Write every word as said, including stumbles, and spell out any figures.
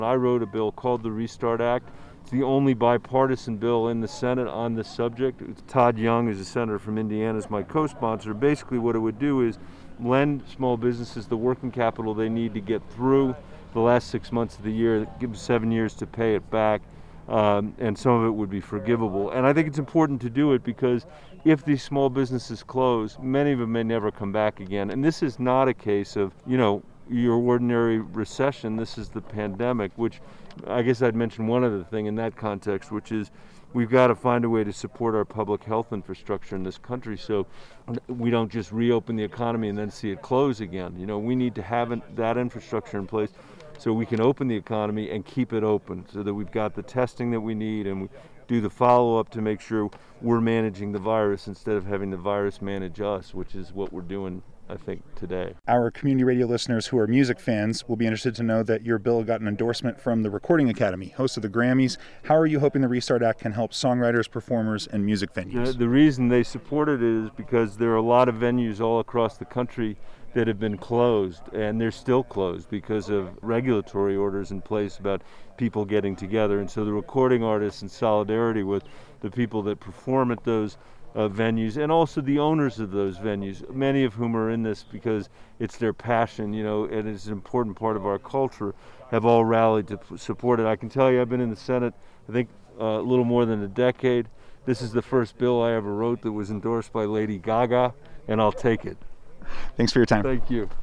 I wrote a bill called the Restart Act. It's the only bipartisan bill in the Senate on this subject. Todd Young, who's a senator from Indiana, is my co-sponsor. Basically what it would do is lend small businesses the working capital they need to get through the last six months of the year, give them seven years to pay it back, um, and some of it would be forgivable. And I think it's important to do it because if these small businesses close, many of them may never come back again. And this is not a case of, you know, your ordinary recession. This is the pandemic, which I guess I'd mention one other thing in that context, which is we've got to find a way to support our public health infrastructure in this country so we don't just reopen the economy and then see it close again. You know, we need to have an, that infrastructure in place so we can open the economy and keep it open so that we've got the testing that we need and we do the follow-up to make sure we're managing the virus instead of having the virus manage us, which is what we're doing, I think, today. Our community radio listeners who are music fans will be interested to know that your bill got an endorsement from the Recording Academy, host of the Grammys. How are you hoping the Restart Act can help songwriters, performers, and music venues? The, the reason they support it is because there are a lot of venues all across the country that have been closed, and they're still closed because of regulatory orders in place about people getting together. And so the recording artists, in solidarity with the people that perform at those Uh, venues, and also the owners of those venues, many of whom are in this because it's their passion, you know, and it's an important part of our culture, have all rallied to p- support it. I can tell you I've been in the Senate, I think, uh, a little more than a decade. This is the first bill I ever wrote that was endorsed by Lady Gaga, and I'll take it. Thanks for your time. Thank you.